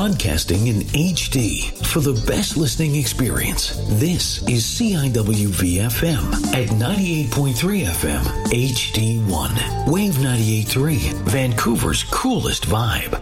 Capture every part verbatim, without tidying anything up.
broadcasting in H D for the best listening experience. This is C I W V F M at ninety-eight point three F M H D one. Wave ninety-eight point three, Vancouver's coolest vibe.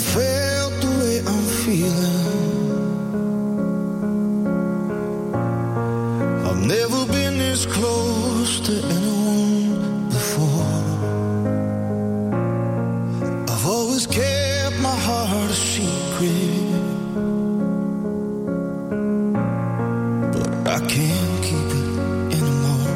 felt the way I'm feeling. I've never been this close to anyone before. I've always kept my heart a secret, but I can't keep it anymore.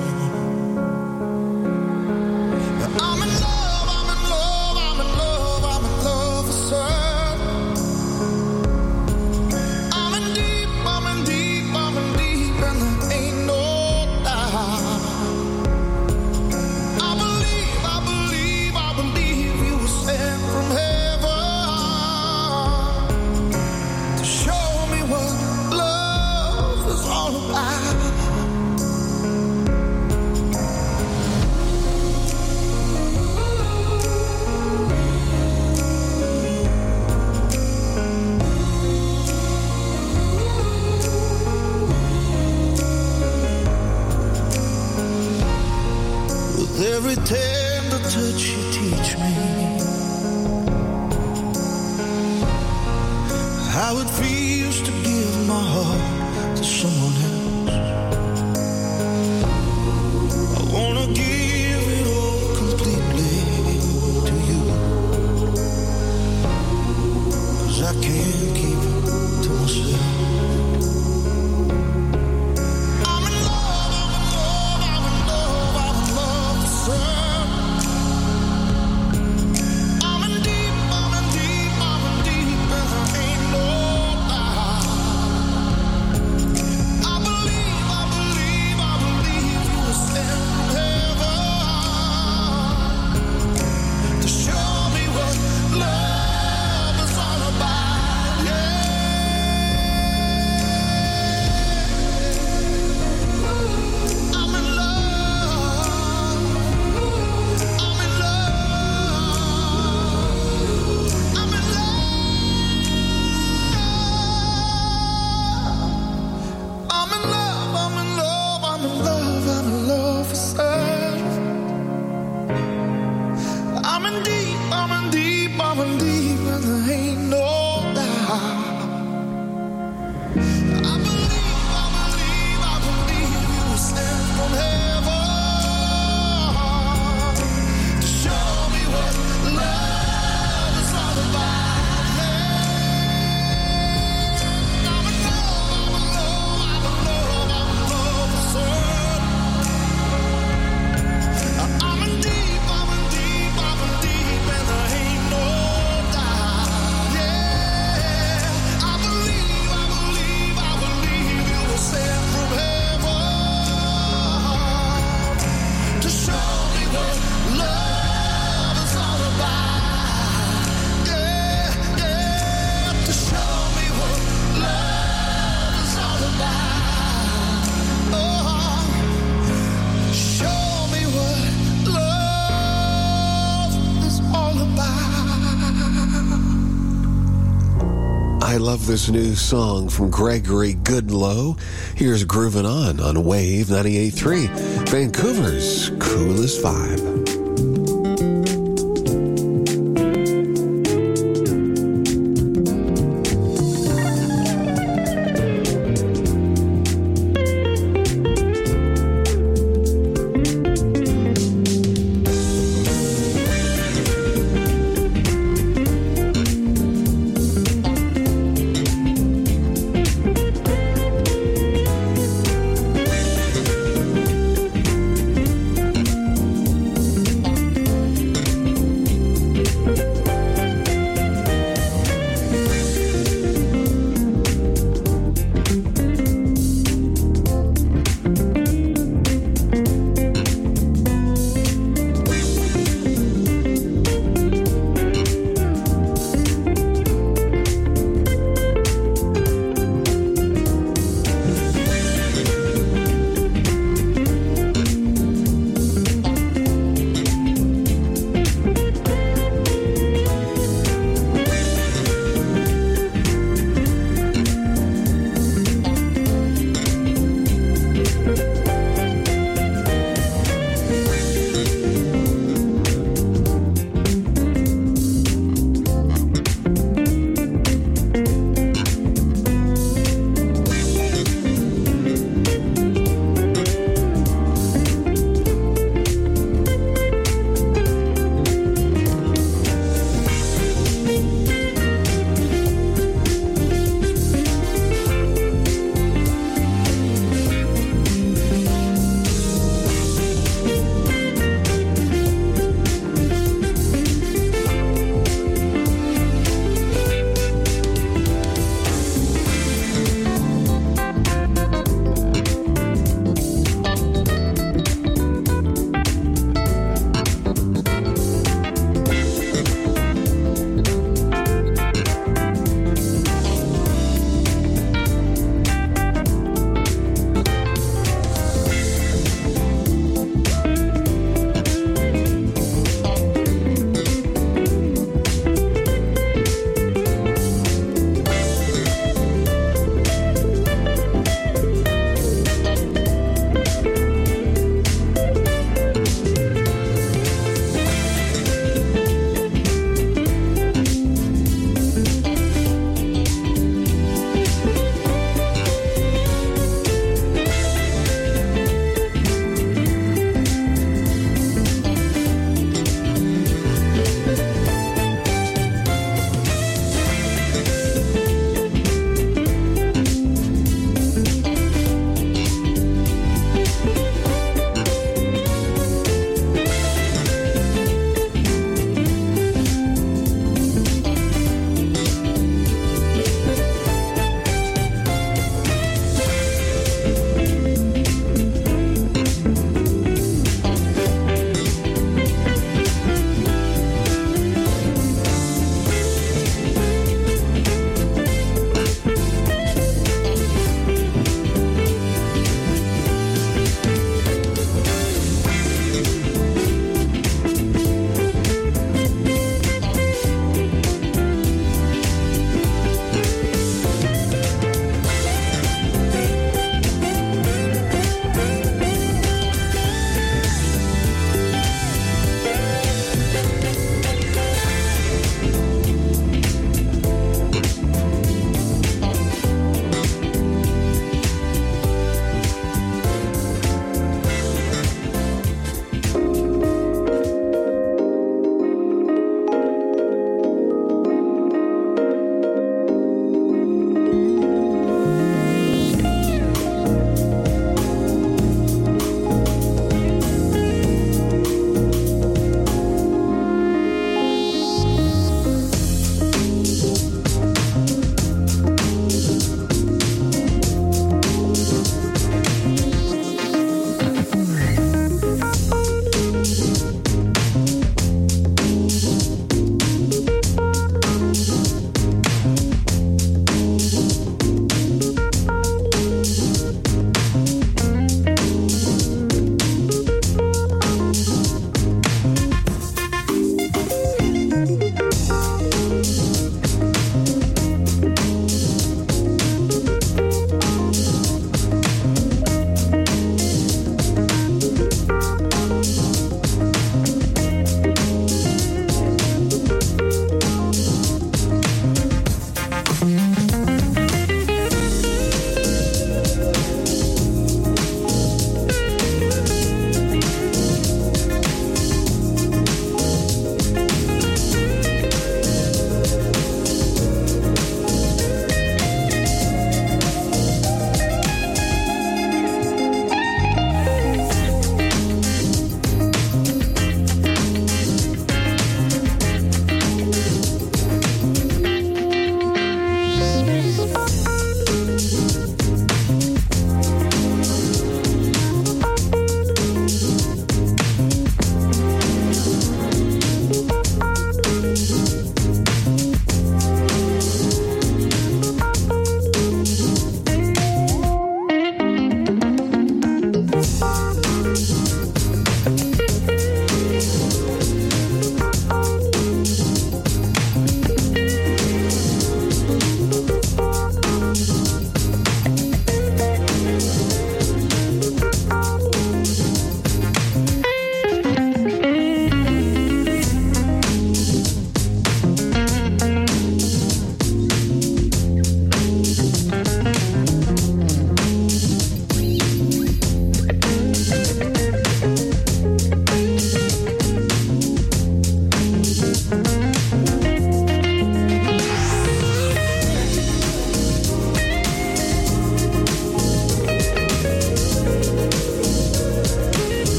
I'm in love, I'm in love, I'm in love, I'm in love for certain. I'm in deep, I'm in deep, I'm in deep, and there ain't no doubt. I believe, I believe, I believe you were sent from heaven to show me what love is all about. With every tender touch you teach me how it feels to give my heart to someone else. I wanna give it all completely to you, 'cause I can't keep it to myself. I'm in love, I'm in love, I'm in love, I'm in love for certain. I'm in deep, I'm in deep, I'm in deep, and there ain't no doubt. I believe, I believe, I believe you were sent from heaven to show me what love is all about. Yeah. I'm in love. I'm in love. I'm in love. I'm in love. I'm in love. I'm in love. I'm in love for certain. I'm in deep. I'm in deep. I'm in deep, and there ain't no doubt. I believe, I believe, I believe you were sent from heaven to show me what love is all about. Yeah. I'm in love, I'm in love, I'm in love, I'm in love for certain. I'm in deep, I'm in deep, I'm in deep, and there ain't no doubt. Yeah. I believe, I believe, I believe you were sent from heaven to show me what love is all about. Yeah, yeah, to show me what love is all about. Oh, show me what love is all about. I love this new song from Gregory Goodlow. Here's Groovin' On on Wave ninety-eight point three, Vancouver's coolest vibe.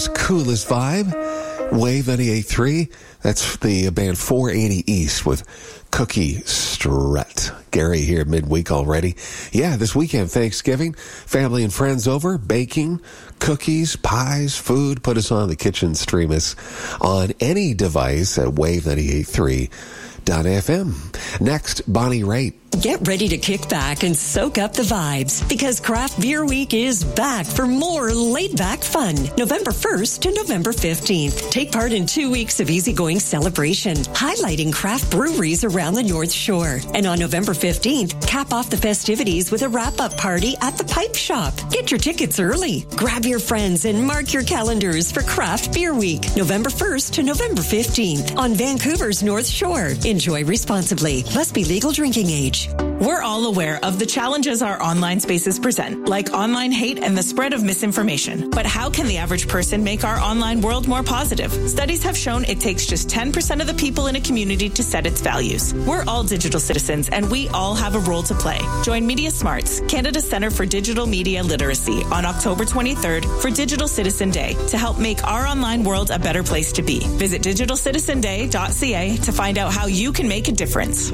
Vancouver's coolest vibe. Wave ninety-eight point three. That's the band four eighty East with Cookie Strut. Gary here midweek already. Yeah, this weekend, Thanksgiving, family and friends over, baking, cookies, pies, food. Put us on the kitchen, stream us on any device at wave ninety-eight point three dot f m. Next, Bonnie Raitt. Get ready to kick back and soak up the vibes because Craft Beer Week is back for more laid-back fun. November first to November fifteenth. Take part in two weeks of easygoing celebration, highlighting craft breweries around the North Shore. And on November fifteenth, cap off the festivities with a wrap-up party at the Pipe Shop. Get your tickets early. Grab your friends and mark your calendars for Craft Beer Week, November first to November fifteenth on Vancouver's North Shore. Enjoy responsibly. Must be legal drinking age. We're all aware of the challenges our online spaces present, like online hate and the spread of misinformation. But how can the average person make our online world more positive? Studies have shown it takes just ten percent of the people in a community to set its values. We're all digital citizens, and we all have a role to play. Join Media Smarts, Canada's Centre for Digital Media Literacy, on October twenty-third for Digital Citizen Day to help make our online world a better place to be. Visit digital citizen day dot c a to find out how you can make a difference.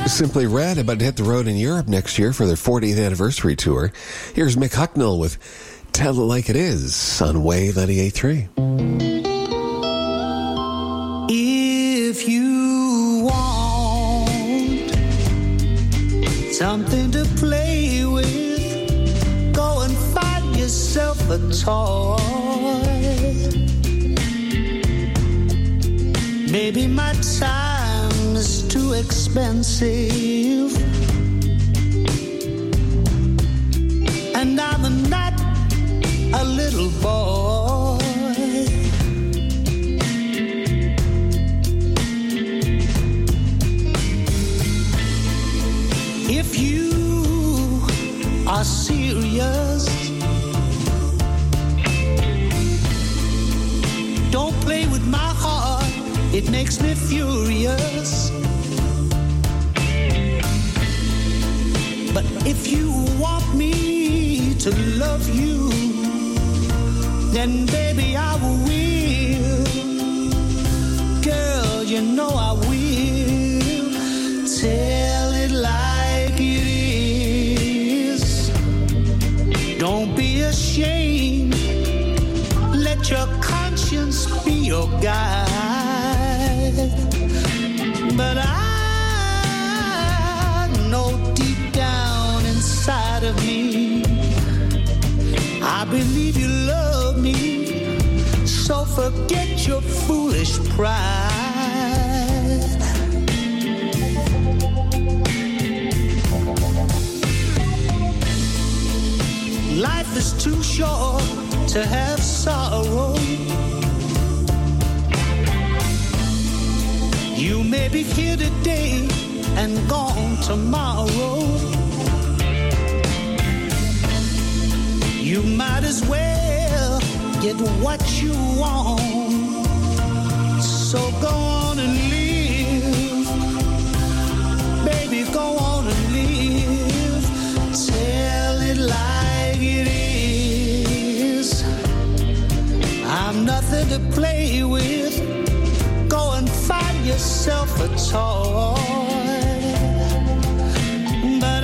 Simply Red about to hit the road in Europe next year for their fortieth anniversary tour. Here's Mick Hucknall with Tell It Like It Is on Wave ninety-eight point three. If you want something to play with, go and find yourself a toy. Maybe my time is too expensive, and I'm not a little boy. If you are serious, don't play with my heart. It makes me furious. But if you want me to love you, then baby I will. Girl, you know I will. Tell it like it is. Don't be ashamed. Let your conscience be your guide. But I know deep down inside of me, I believe you love me. So forget your foolish pride. Life is too short to have sorrow. You may be here today and gone tomorrow. You might as well get what you want. So go on and live. Baby, go on and live. Tell it like it is. I'm nothing to play with. Go and find yourself a toy. But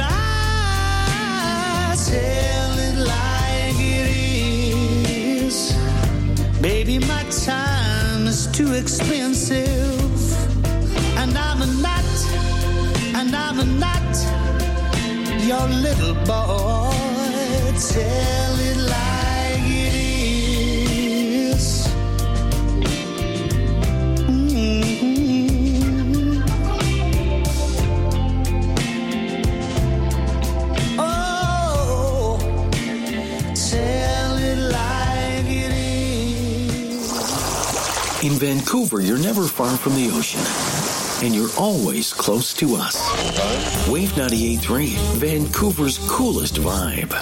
I tell it like it is. Baby, my time is too expensive. And I'm not, and I'm not your little boy. Tell it like it is. Mm-hmm. Oh, tell it like it is. In Vancouver, you're never far from the ocean, and you're always close to us. Wave ninety-eight point three, Vancouver's coolest vibe.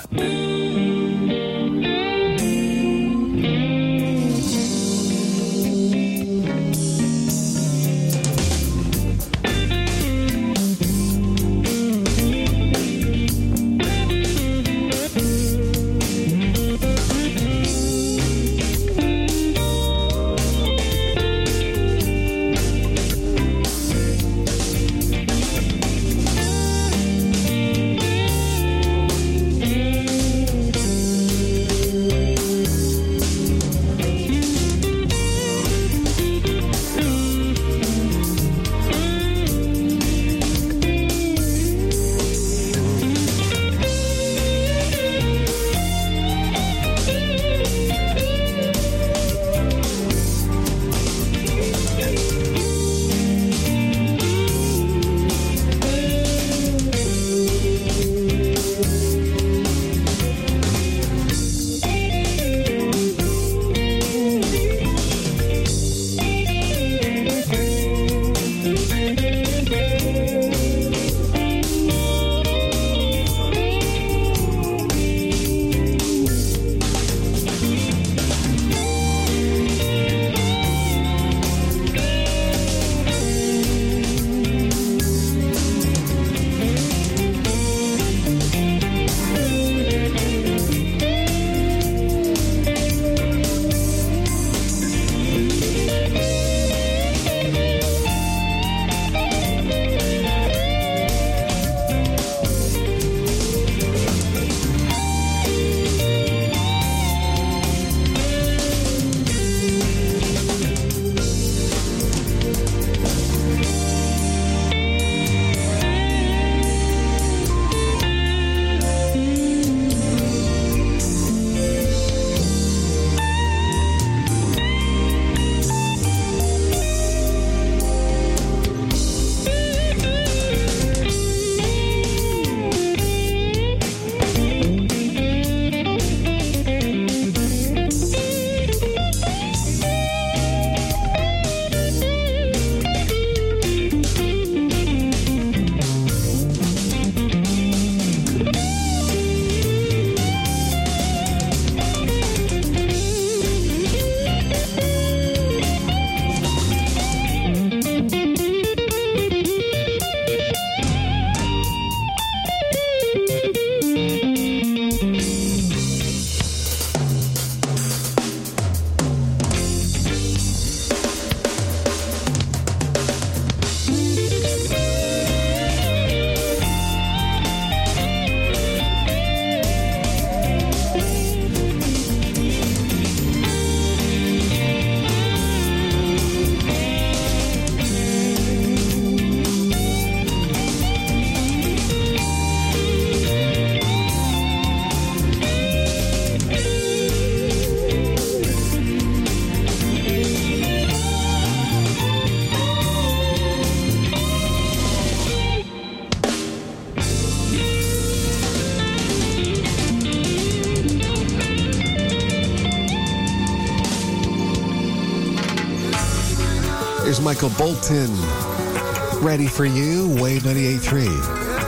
Michael Bolton. Ready for you, Wave ninety-eight point three.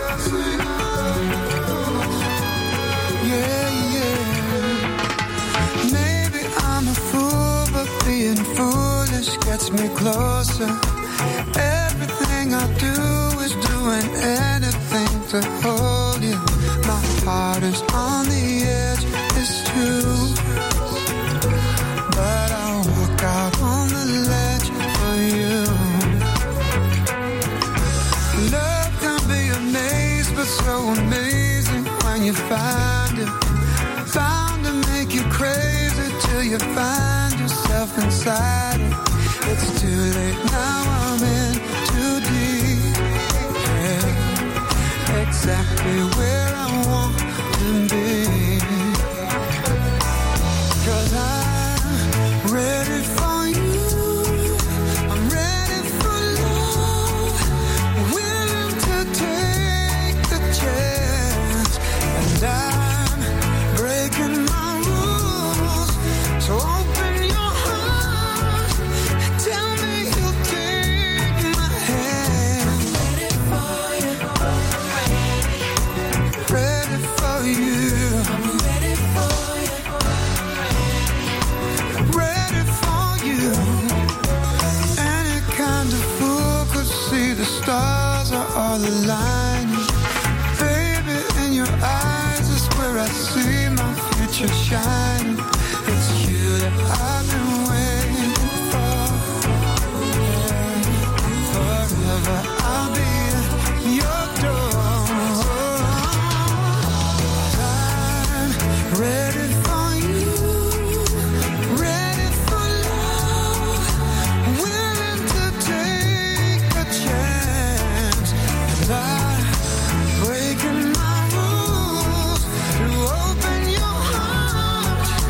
Yeah, yeah. Maybe I'm a fool, but being foolish gets me closer. Everything I do is doing anything to hold you. My heart is on the edge, it's true. But I'll walk out on the ledge for you. Love can be a maze, but so amazing when you find it. Bound to make you crazy till you find yourself inside it. It's too late now, I'm in too deep. Yeah, exactly where I want to be. 'Cause I'm ready for you. I'm ready for love. Willing to take the chance. And I'm breaking my rules. So open your heart. Tell me you'll take my hand. Ready for you. Ready for you. I'm ready for you. Ready for you. Any kind of fool could see the stars are all aligning. Baby, in your eyes is where I see my future shining. It's you that I've been waiting for. Yeah. Forever I'll be at your door. I'm ready for you. Ready for love. Willing to take a chance. And I'm breaking my rules to open your heart.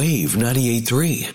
Wave ninety-eight point three.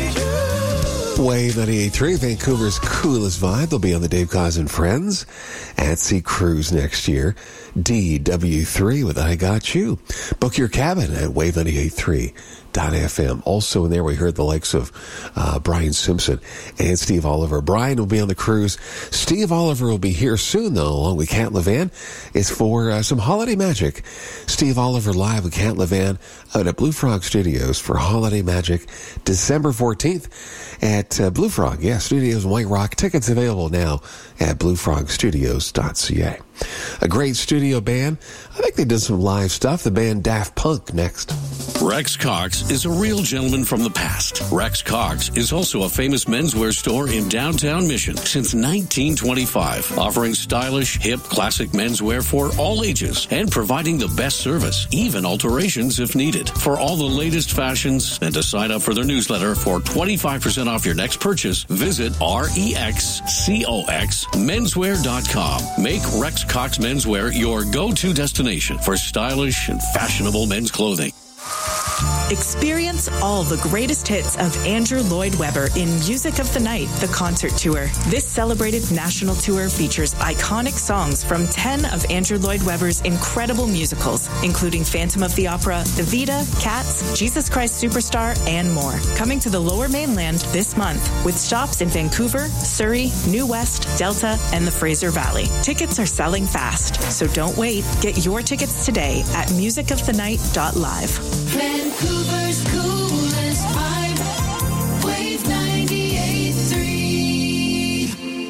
Wave ninety-eight point three, Vancouver's coolest vibe. They'll be on the Dave Cause and Friends at Sea Cruise next year. D W three with I Got You. Book your cabin at wave ninety-eight point three dot f m. Also in there, we heard the likes of uh, Brian Simpson and Steve Oliver. Brian will be on the cruise. Steve Oliver will be here soon, though, along with Cat Levan. It's for uh, some holiday magic. Steve Oliver live with Cat Levan out at Blue Frog Studios for Holiday Magic, December fourteenth at uh, Blue Frog. Yeah, Studios in White Rock. Tickets available now at blue frog studios dot c a. A great studio band. I think they did some live stuff. The band Daft Punk next. Rex Cox is a real gentleman from the past. Rex Cox is also a famous menswear store in downtown Mission since nineteen twenty-five, offering stylish, hip, classic menswear for all ages and providing the best service, even alterations if needed. For all the latest fashions and to sign up for their newsletter for twenty-five percent off your next purchase, visit R E X C O X menswear dot com. Make Rex Cox Menswear your go-to destination for stylish and fashionable men's clothing. Experience all the greatest hits of Andrew Lloyd Webber in Music of the Night, the concert tour. This celebrated national tour features iconic songs from ten of Andrew Lloyd Webber's incredible musicals, including Phantom of the Opera, Evita, Cats, Jesus Christ Superstar, and more. Coming to the Lower Mainland this month with stops in Vancouver, Surrey, New West, Delta, and the Fraser Valley. Tickets are selling fast, so don't wait. Get your tickets today at music of the night dot live. Vancouver's coolest vibe, Wave ninety-eight point three.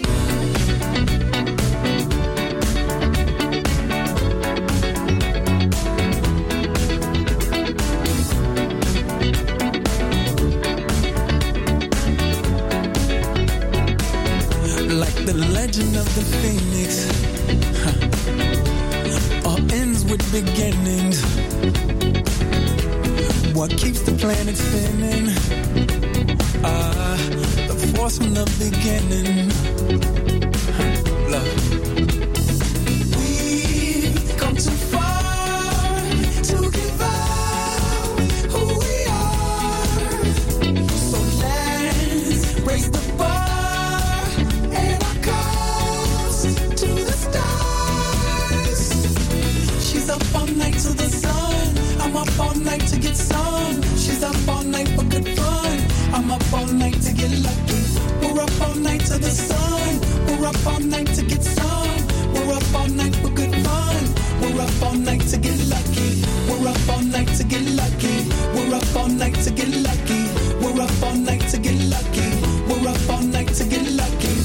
Like the legend of the Phoenix, huh. All ends with beginnings. What keeps the planet spinning? Ah, uh, the force from the beginning. Huh, love. We've come too far to give up who we are. So let's raise the bar and our cups to the stars. She's up all night to the sun. I'm up all night to get some. She's up all night for good fun. I'm up all night to get lucky. We're up all night to the sun. We're up all night to get some. We're up all night for good fun. We're up all night to get lucky. We're up all night to get lucky. We're up all night to get lucky. We're up all night to get lucky. We're up all night to get lucky.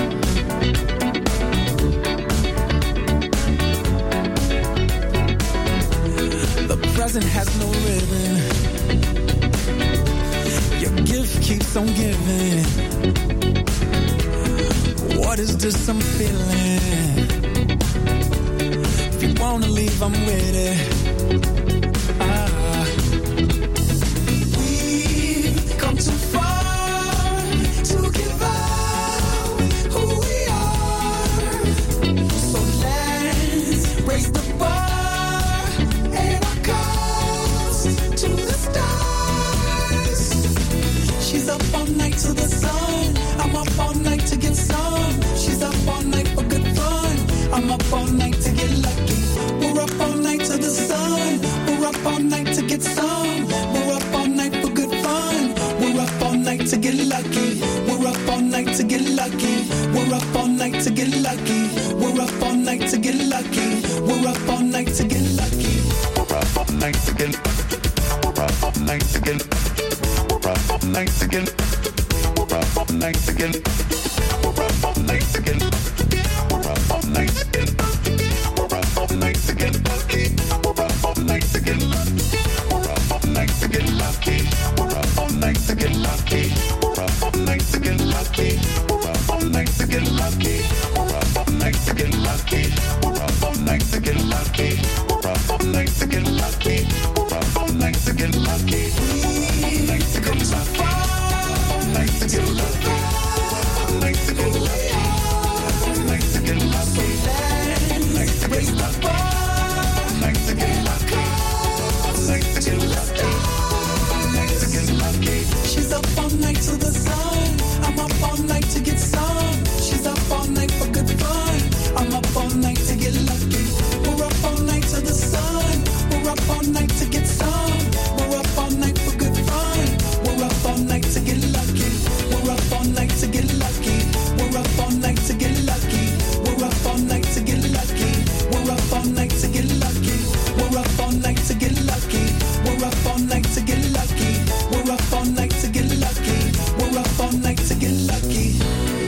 Present has no ribbon. Your gift keeps on giving. What is this I'm feeling? If you wanna leave, I'm with it. Ah. We've come too far to give up who we are. So let's raise the bar. To the stars. She's up all night to the sun. I'm up all night to get some. She's up all night for good fun. I'm up all night to get lucky. We're up all night to the sun. We're up all night to get some. We're up all night for good fun. We're up all night to get lucky. We're up all night to get lucky. We're up all night to get lucky. We're up all night to get lucky. We're up all night to get lucky. We're up all night to get lucky. We're up all night to get We're up all night to get We're up all night to get We're up all night to get We're up all night to get We're up all night to get lucky. We're up all night to get We're up all night to get lucky. We're up all night to get lucky. We're up all night to get lucky. We're up all night to get lucky. We're up all night to get lucky. We're up all night to get lucky. We're up all night to get lucky. We're up all night to get lucky. All night to get lucky. All night to get lucky. All night to get lucky. All night to get lucky. All night to get lucky. All night to get lucky. All night to get lucky. All night to get lucky. She's up all night to the sun. I'm up all night to get some. She's up all night for good fun. I'm up all night to get lucky. We're up all night to get lucky. We're up all night to get lucky. We're up all night to get lucky.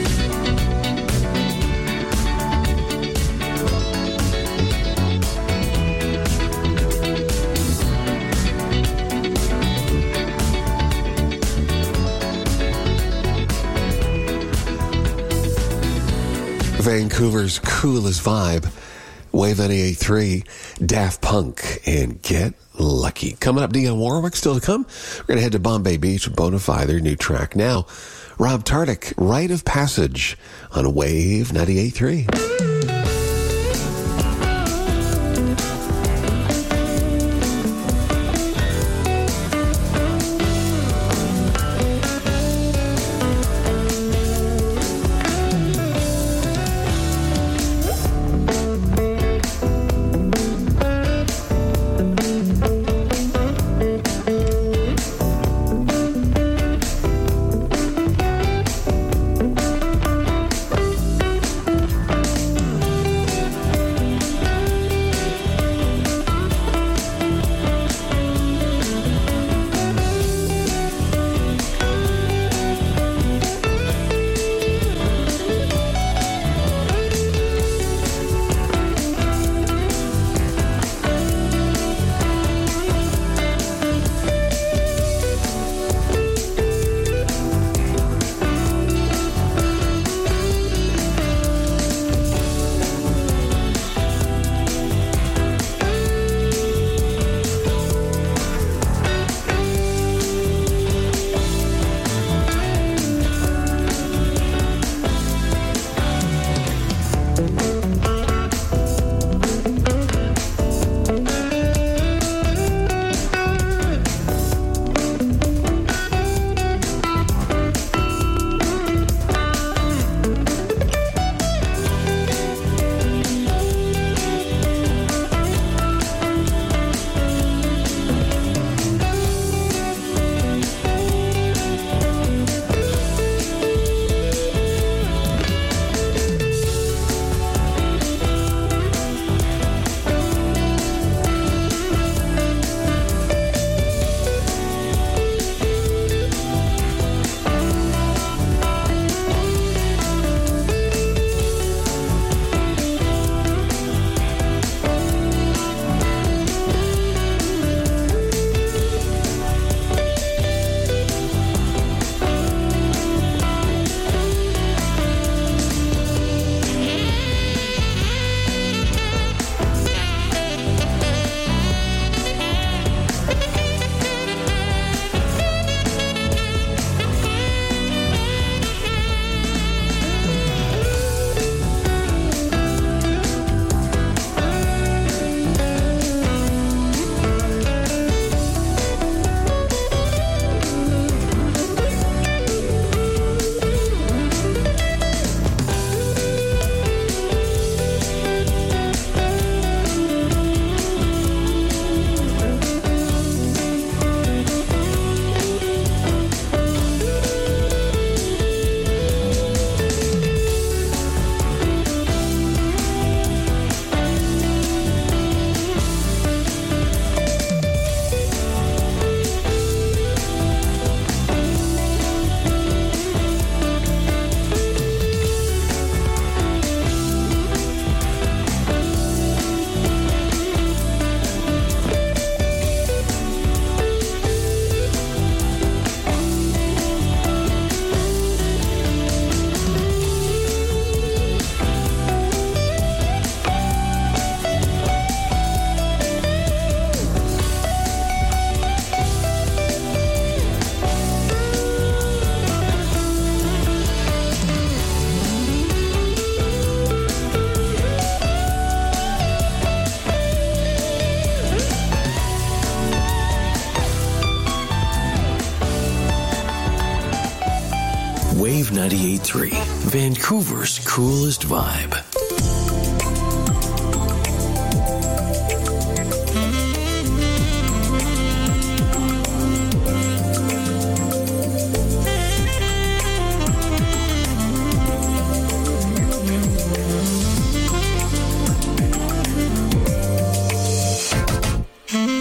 Vancouver's coolest vibe, Wave ninety-eight point three, Daft Punk, and Get Lucky. Coming up, Dionne Warwick still to come. We're going to head to Bombay Beach with Bonafide, their new track. Now, Rob Tardik, Rite of Passage on Wave ninety-eight point three. Wave ninety-eight point three, Vancouver's coolest vibe. Mm-hmm.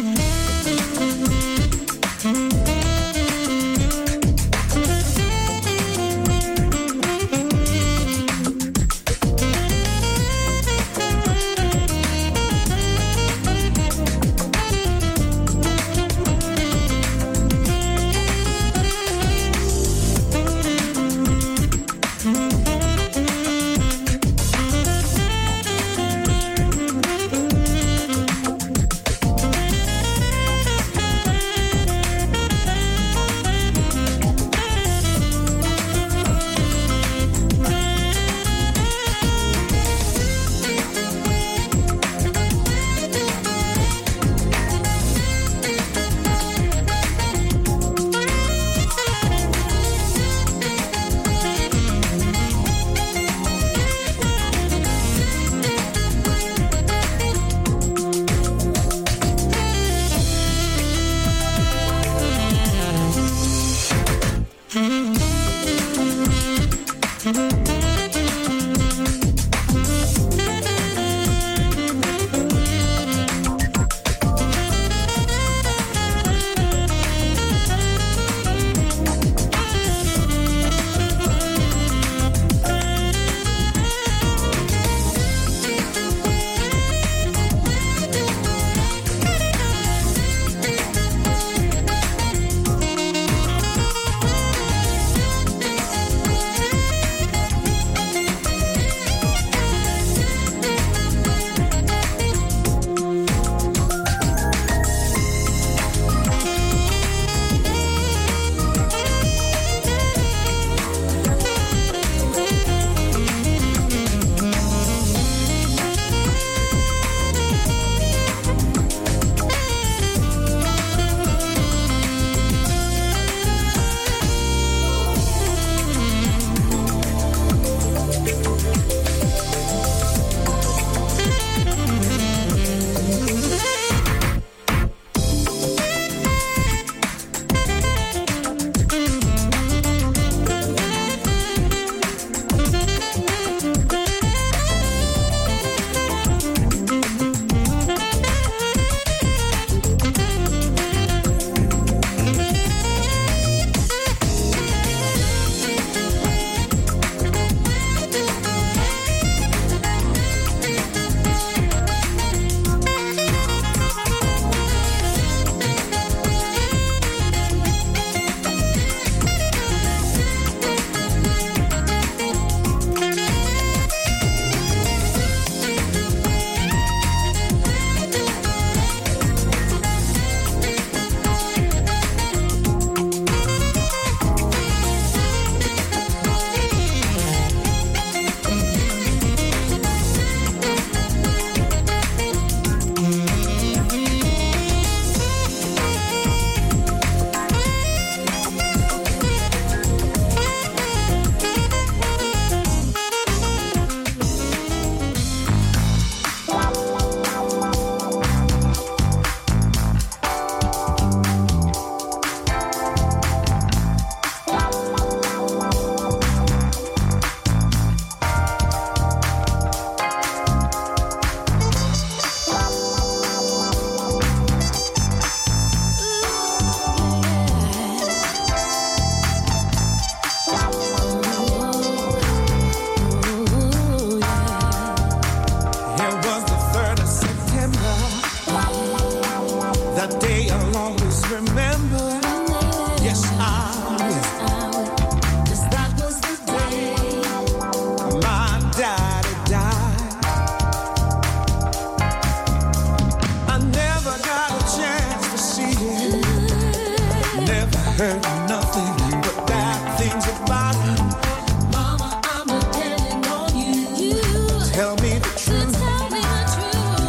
heard nothing but bad things about her. Mama, I'm depending on you. Tell me the truth. Tell me the truth.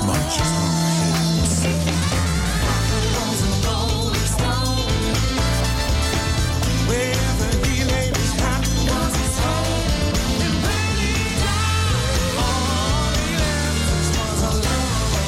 Was a rolling stone. Wherever he laid his hat was his home. And when he died, all he left was alone.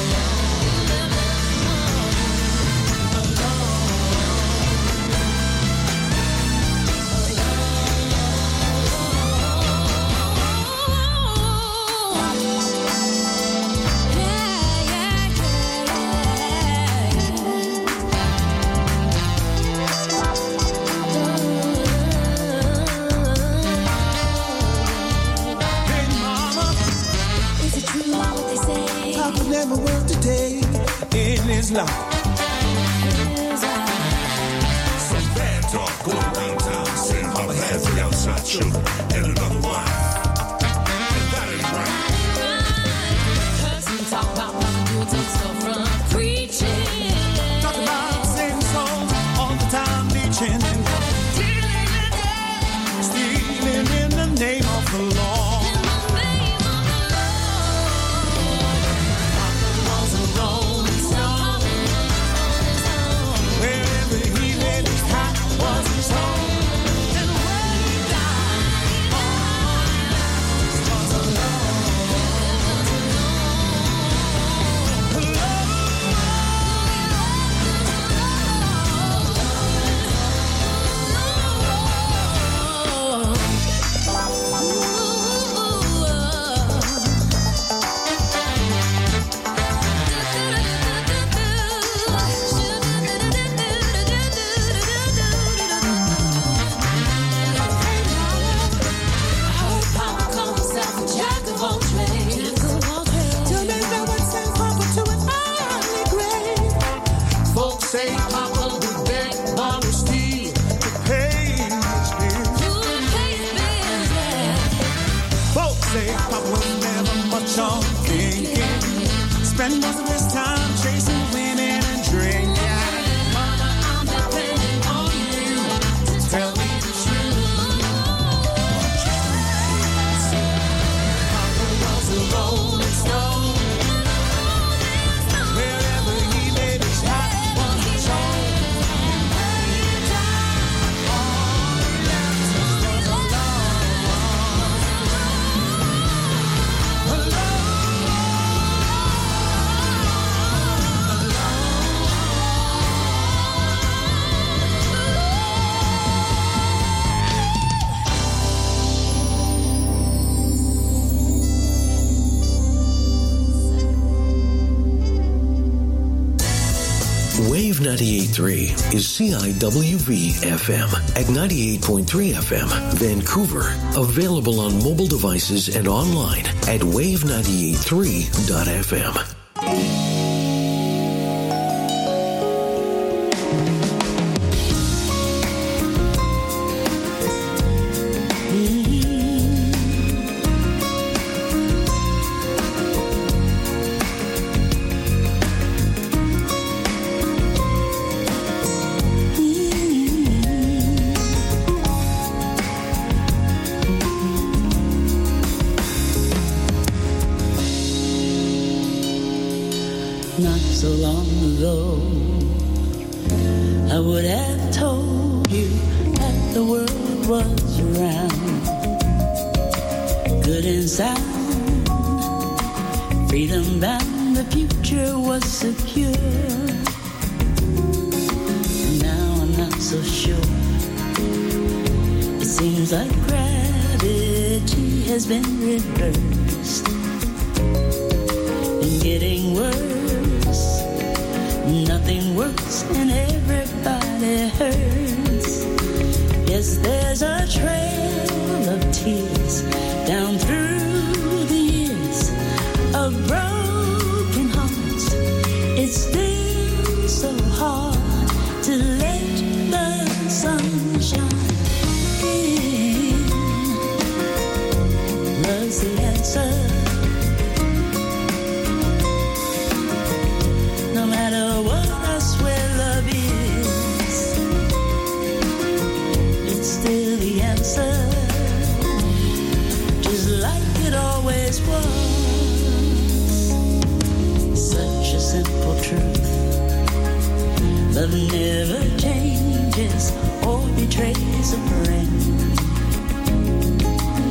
Hey mama, Is it true what they say? Papa never worked a day in his life. Some bad talk going around town saying Papa has the outside children and another wife. And that ain't right. Person talk about Papa doing some stuff from preaching. Talk about singing songs all the time, preaching and dealing in debt, stealing in the name of the law. In the name of the Lord. Papa was a rolling stone. Wherever he laid his hat was his home. And when he died, all he left was alone. Folks say Papa would beg, borrow, steal to pay his bills. Folks say Papa was never much on thinking. Spend most of his time chasing women and drinking. Mama, I'm depending on you to tell me the truth. Papa was a rolling stone. Wherever he laid his hat was his home. And when he died, all he left was alone. Wave ninety-eight point three is C I W V F M at ninety-eight point three F M, Vancouver. Available on mobile devices and online at wave ninety-eight three dot F M. Not so long ago, I would have told you that the world was round, good and sound, freedom bound, the future was secure. Now I'm not so sure. It seems like gravity has been reversed and getting worse. Nothing works and everybody hurts. Yes, there's a trail of tears down through the years of broken hearts. It's still so hard to let the sun shine in. Love's the answer. No matter what, I swear love is. it's still the answer, just like it always was. Such a simple truth. Love never changes or betrays a friend.